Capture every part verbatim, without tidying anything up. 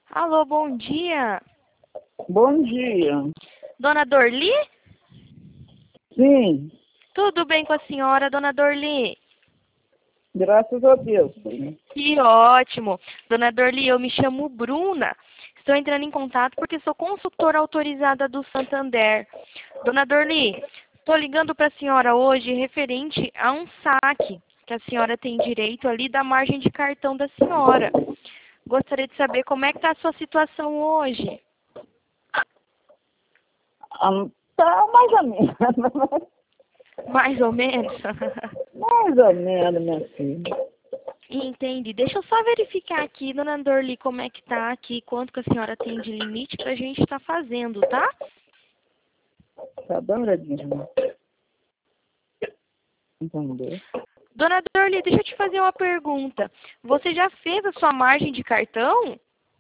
Alô, bom dia. Bom dia. Dona Dorli? Sim, Tudo bem com a senhora, Dona Dorli? graças a Deus. Sim. Que ótimo. Dona Dorli, eu me chamo Bruna. Estou entrando em contato porque sou consultora autorizada do Santander. Dona Dorli, estou ligando para a senhora hoje referente a um saque que a senhora tem direito ali da margem de cartão da senhora. Gostaria de saber como é que está a sua situação hoje. Ah, tá mais ou menos. Mais ou menos? Mais ou menos, minha filha. Entendi. Deixa eu só verificar aqui, Dona Dorli, como é que tá aqui, quanto que a senhora tem de limite pra gente estar fazendo, tá? Tá dando olhadinha. Entendeu? Dona Dorli, deixa eu te fazer uma pergunta. Você já fez a sua margem de cartão?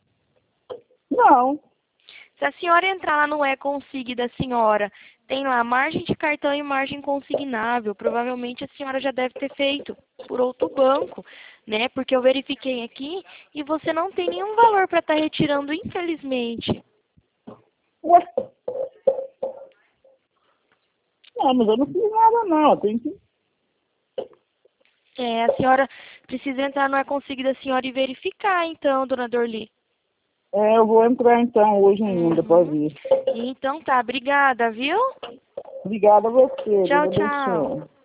Não. Se a senhora entrar lá no e-consig da senhora, tem lá margem de cartão e margem consignável. Provavelmente a senhora já deve ter feito por outro banco, né? Porque eu verifiquei aqui e você não tem nenhum valor para estar retirando, infelizmente. Ué? Não, mas eu não fiz nada, não. Tem que... É, a senhora precisa entrar no e-consig da senhora e verificar, então, Dona Dorli. É, eu vou entrar então hoje ainda, pode Uhum. ir. Então tá, obrigada, viu? Obrigada a você. Tchau, Deus tchau. abençoe.